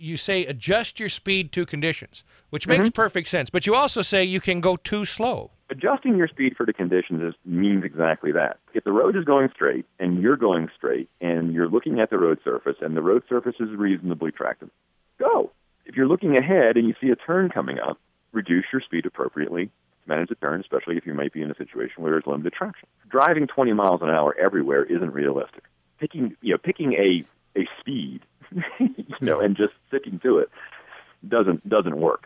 you say adjust your speed to conditions, which makes Mhm. perfect sense. But you also say you can go too slow. Adjusting your speed for the conditions means exactly that. If the road is going straight and you're going straight and you're looking at the road surface and the road surface is reasonably tractable, go. If you're looking ahead and you see a turn coming up, reduce your speed appropriately to manage the turn, especially if you might be in a situation where there's limited traction. Driving 20 miles an hour everywhere isn't realistic. Picking a speed, and just sticking to it doesn't work.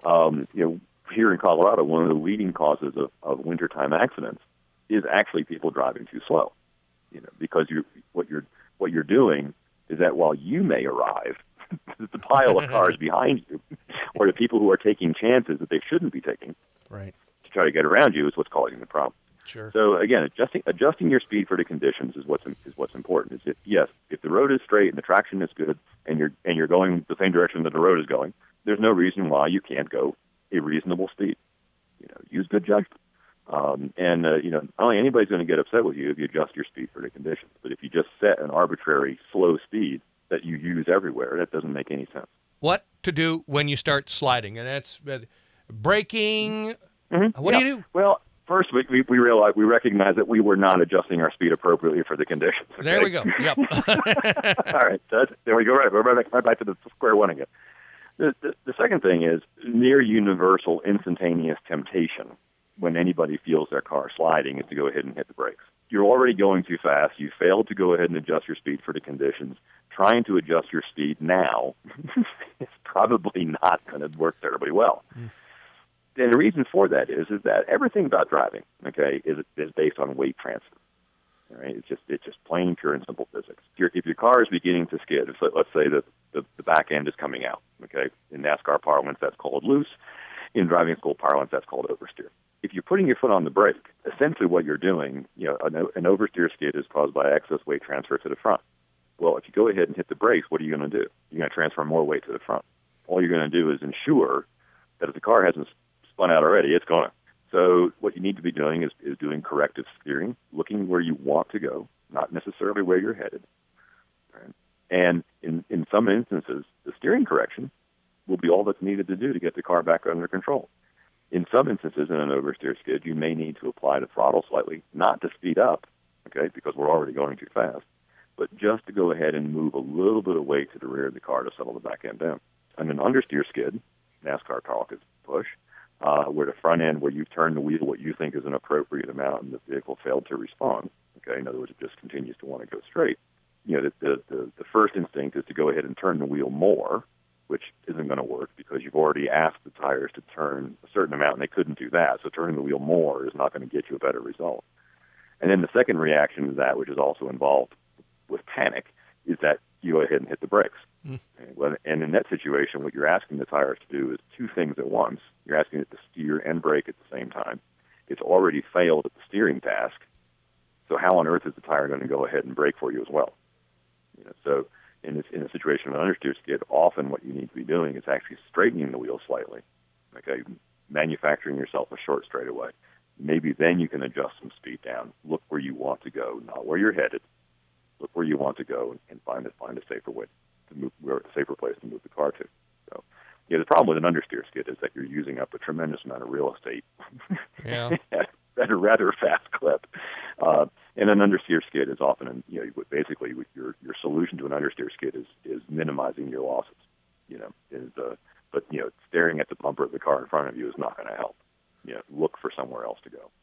Here in Colorado, one of the leading causes of wintertime accidents is actually people driving too slow. Because what you're doing is that while you may arrive, the pile of cars behind you, or the people who are taking chances that they shouldn't be taking, right, to try to get around you, is what's causing the problem. Sure. So again, adjusting your speed for the conditions is what's important. If the road is straight and the traction is good, and you're going the same direction that the road is going, there's no reason why you can't go a reasonable speed. Use good judgment. Not only anybody's going to get upset with you if you adjust your speed for the conditions, but if you just set an arbitrary slow speed that you use everywhere, that doesn't make any sense. What to do when you start sliding, and that's braking. Mm-hmm. What do you do? Well, first we recognize that we were not adjusting our speed appropriately for the conditions. Okay? There we go. Yep. All right. There we go. Right back to the square one again. The second thing is near universal instantaneous temptation when anybody feels their car sliding is to go ahead and hit the brakes. You're already going too fast. You failed to go ahead and adjust your speed for the conditions. Trying to adjust your speed now is probably not going to work terribly well. And the reason for that is that everything about driving, okay, is based on weight transfer. All right, it's just plain, pure, and simple physics. If your car is beginning to skid, let's say that the back end is coming out, okay, in NASCAR parlance that's called loose, in driving school parlance that's called oversteer. If you're putting your foot on the brake, essentially what you're doing, an oversteer skid is caused by excess weight transfer to the front. Well, if you go ahead and hit the brakes, what are you going to do? You're going to transfer more weight to the front. All you're going to do is ensure that if the car hasn't spun out already, it's going to. So what you need to be doing is doing corrective steering, looking where you want to go, not necessarily where you're headed. Right? And in some instances, the steering correction will be all that's needed to do to get the car back under control. In some instances, in an oversteer skid, you may need to apply the throttle slightly, not to speed up, okay, because we're already going too fast, but just to go ahead and move a little bit of weight to the rear of the car to settle the back end down. On an understeer skid, NASCAR talk is push, where the front end, where you turn the wheel what you think is an appropriate amount and the vehicle failed to respond, okay, in other words, it just continues to want to go straight, the first instinct is to go ahead and turn the wheel more, which isn't going to work because you've already asked the tires to turn a certain amount and they couldn't do that. So turning the wheel more is not going to get you a better result. And then the second reaction to that, which is also involved with panic, is that you go ahead and hit the brakes. And in that situation, what you're asking the tires to do is two things at once. You're asking it to steer and brake at the same time. It's already failed at the steering task. So how on earth is the tire going to go ahead and brake for you as well? So in a situation of an understeer skid, often what you need to be doing is actually straightening the wheel slightly, okay, manufacturing yourself a short straightaway. Maybe then you can adjust some speed down. Look where you want to go, not where you're headed. Look where you want to go and find a safer way to move, a safer place to move the car to. So, the problem with an understeer skid is that you're using up a tremendous amount of real estate at a rather fast clip. And an understeer skid is often, basically your solution to an understeer skid is minimizing your losses. But staring at the bumper of the car in front of you is not going to help. Look for somewhere else to go.